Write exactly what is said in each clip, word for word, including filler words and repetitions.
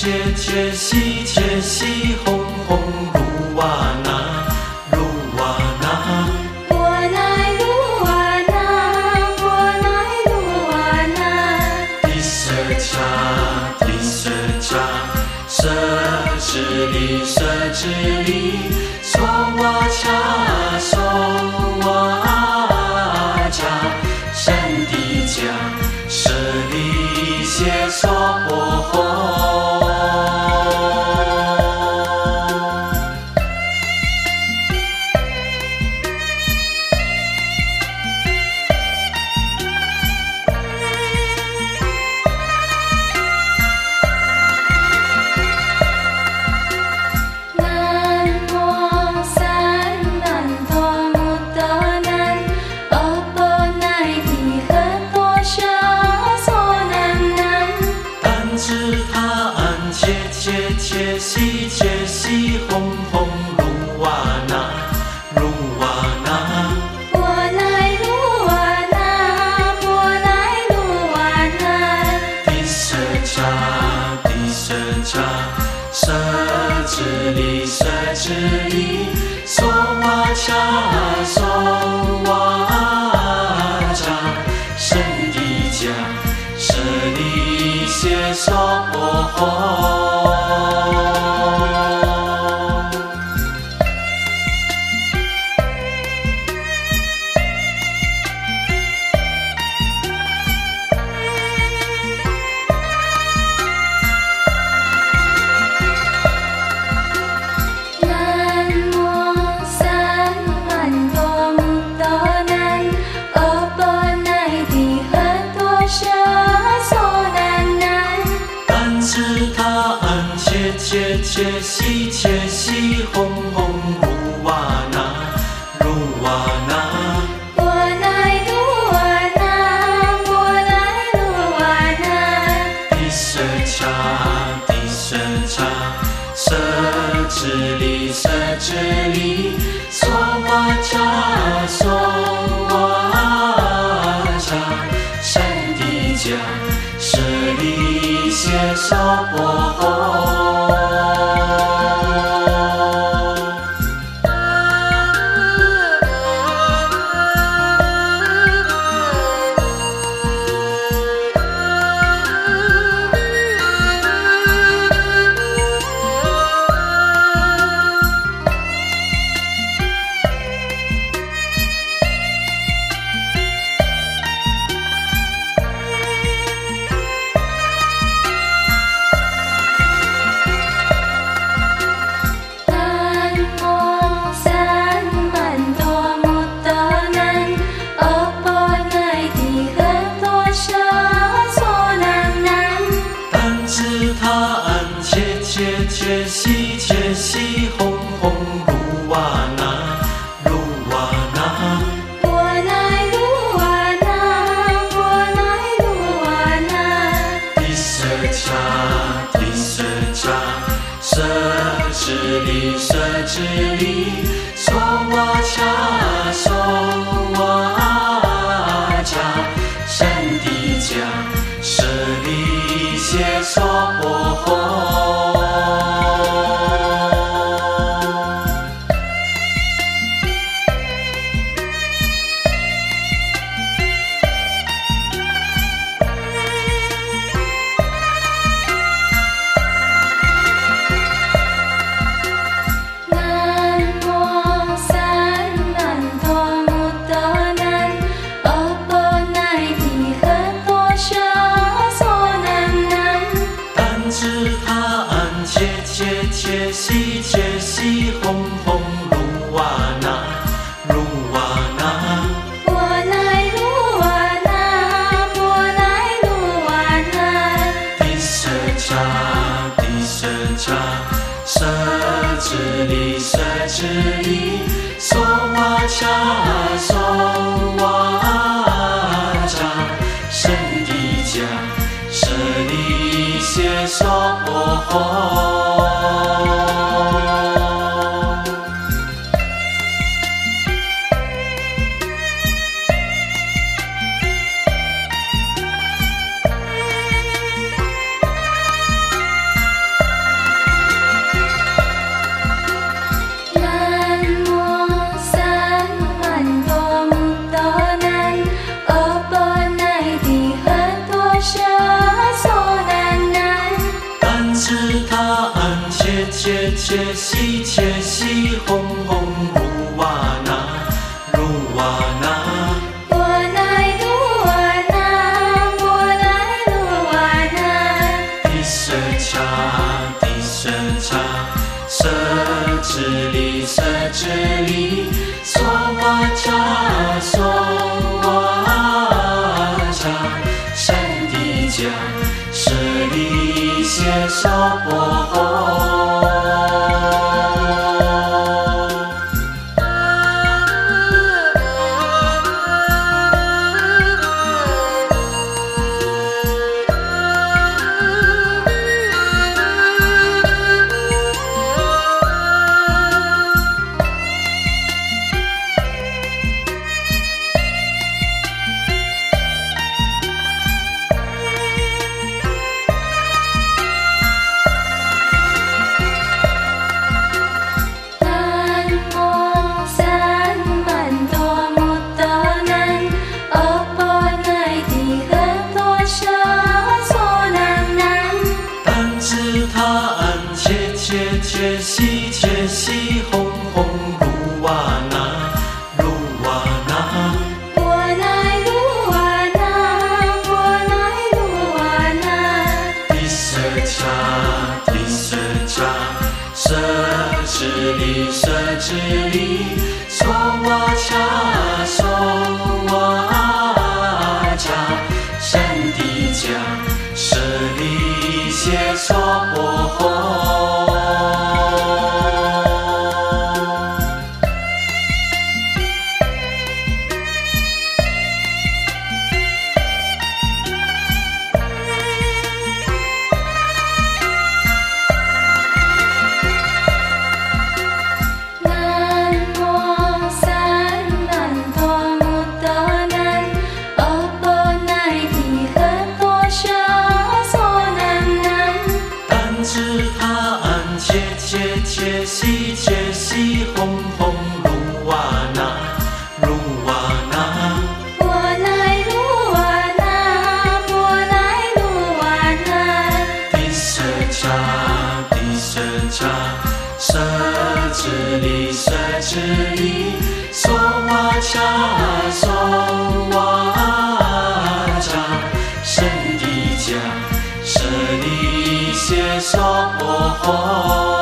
切切西切西哄哄噜哇那噜哇那。 我乃噜哇那，我乃噜哇那。 地舍cha地舍cha，舍智利舍智利，娑哇cha娑哇cha，圣地迦舍利谢娑婆诃。切西切西哄哄噜哇那噜哇那。 我乃噜哇那，我乃噜哇那。 地舍cha地舍cha，舍智利舍智利，娑哇cha娑哇cha，圣地迦舍利谢娑婆诃。切切西切西哄哄噜哇那噜哇那。 我乃噜哇那，我乃噜哇那。 地舍cha地舍cha，舍智利舍智利，娑哇cha娑哇cha，圣地迦舍利谢娑婆诃。切西切西哄哄噜哇那噜哇那。 我乃噜哇那，我乃噜哇那。 地舍cha地舍cha，舍智利舍智利，娑哇cha娑哇cha，圣地迦舍利谢娑婆诃。切西切西哄哄噜哇那噜哇那。 我乃噜哇那，我乃噜哇那。 地舍cha地舍cha，舍智利舍智利，娑哇cha娑哇cha，圣地迦舍利谢娑婆诃。 知他恩切切切西切西轰轰鲁瓦那鲁瓦那， 我乃鲁瓦那，我乃鲁瓦那， 地舍cha地舍cha，舍智利舍智利，娑瓦cha娑瓦cha，善地家舍利谢娑婆诃。切西切西轰轰鲁瓦那鲁瓦那， 我乃鲁瓦那，我乃鲁瓦那， 地舍cha地舍cha，舍智利舍智利，娑瓦cha娑瓦cha，善地家舍利谢娑婆诃。切西切西轰轰鲁瓦那鲁瓦那， 我乃鲁瓦那，我乃鲁瓦那， 地舍cha地舍cha，舍智利舍智利，娑瓦cha娑瓦cha，善地家舍利谢娑婆诃。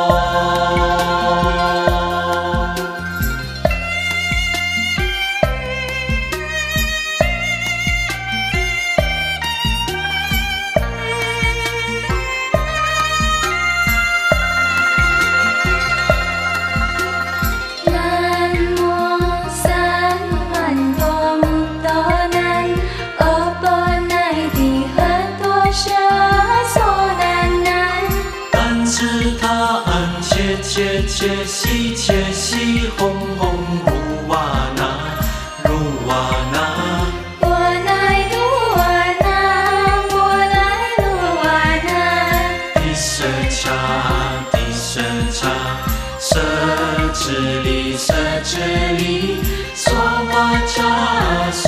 切切西切西轰轰鲁瓦那鲁瓦那， 我乃鲁瓦那，我乃鲁瓦那， 地舍cha地舍cha，舍智利舍智利，娑瓦cha娑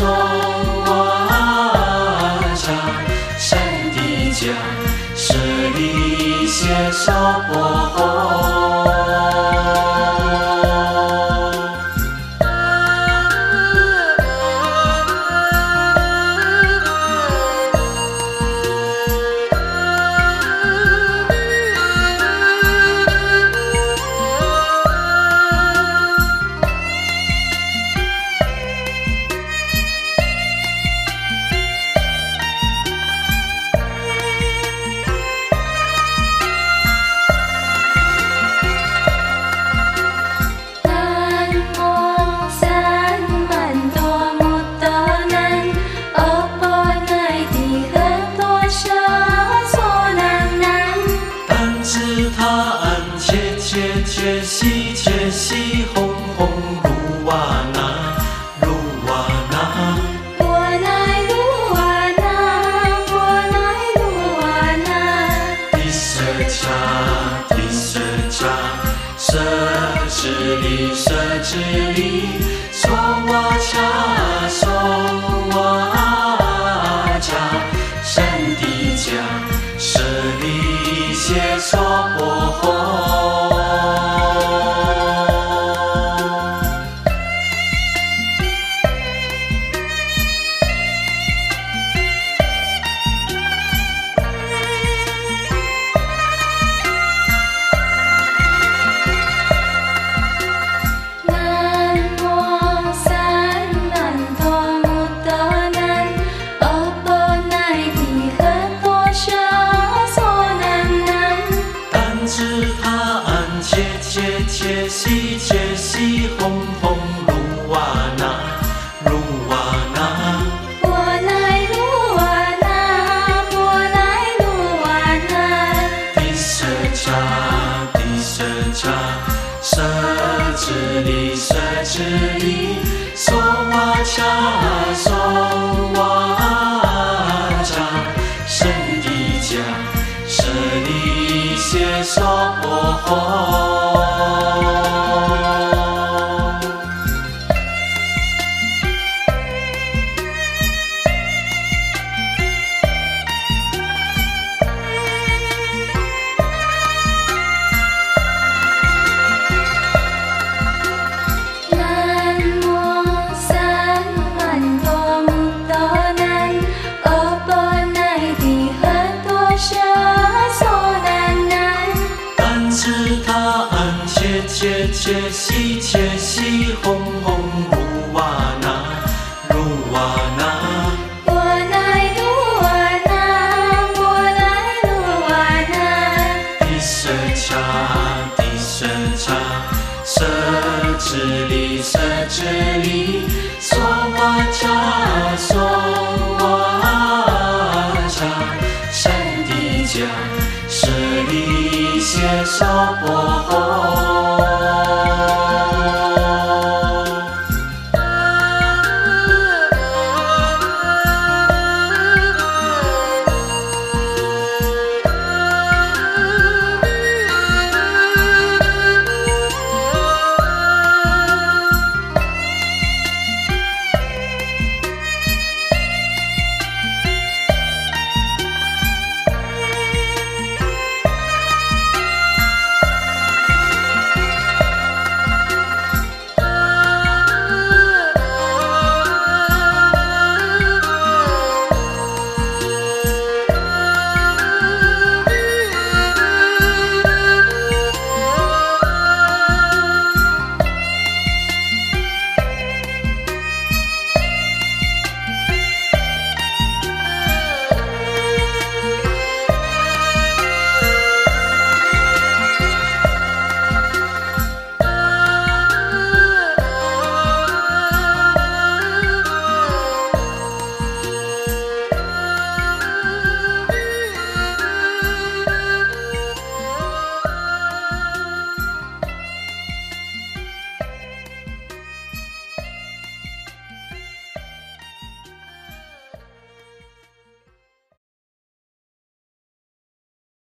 瓦cha，善地家舍利谢娑婆诃。切西切西轰轰鲁瓦那鲁瓦那， 我乃鲁瓦那，我乃鲁瓦那， 地舍cha地舍cha，舍智利舍智利，娑瓦cha娑瓦cha，善地家舍利谢娑娑婆诃。切西切西吽吽噜哇那，噜哇那。 波来噜哇那，波来噜哇那。 地舍cha，地舍cha，舍智利舍智利，娑哇cha，娑哇cha，圣地迦，舍利谢娑婆诃。切切西切西吽吽噜哇那，噜哇那。 波来噜哇那，波来噜哇那。 地舍cha，地舍cha，舍智利舍智利，娑哇cha，娑哇cha，圣地迦，舍利谢娑婆